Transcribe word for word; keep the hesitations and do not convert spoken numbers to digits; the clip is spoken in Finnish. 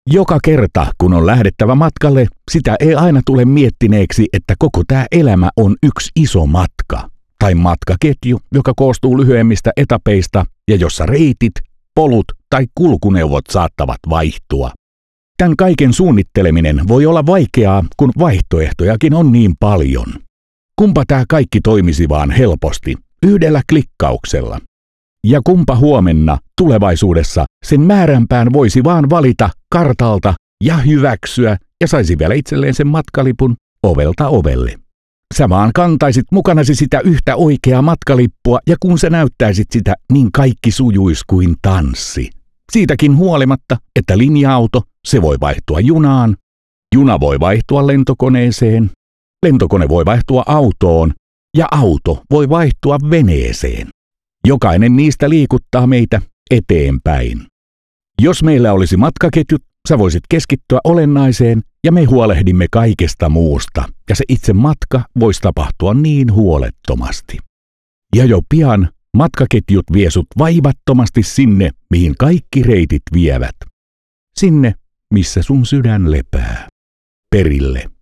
Joka kerta, kun on lähdettävä matkalle, sitä ei aina tule miettineeksi, että koko tämä elämä on yksi iso matka. Tai matkaketju, joka koostuu lyhyemmistä etapeista ja jossa reitit, polut tai kulkuneuvot saattavat vaihtua. Tämän kaiken suunnitteleminen voi olla vaikeaa, kun vaihtoehtojakin on niin paljon. Kumpa tämä kaikki toimisi vaan helposti, yhdellä klikkauksella. Ja kumpa huomenna, tulevaisuudessa, sen määränpään voisi vaan valita kartalta ja hyväksyä ja saisi vielä itselleen sen matkalipun ovelta ovelle. Sä vaan kantaisit mukanasi sitä yhtä oikeaa matkalippua ja kun sä näyttäisit sitä, niin kaikki sujuisi kuin tanssi. Siitäkin huolimatta, että linja-auto, se voi vaihtua junaan, juna voi vaihtua lentokoneeseen, lentokone voi vaihtua autoon ja auto voi vaihtua veneeseen. Jokainen niistä liikuttaa meitä eteenpäin. Jos meillä olisi matkaketjut, sä voisit keskittyä olennaiseen ja me huolehdimme kaikesta muusta ja se itse matka voisi tapahtua niin huolettomasti. Ja jo pian matkaketjut vie sut vaivattomasti sinne, mihin kaikki reitit vievät. Sinne, missä sun sydän lepää. Perille.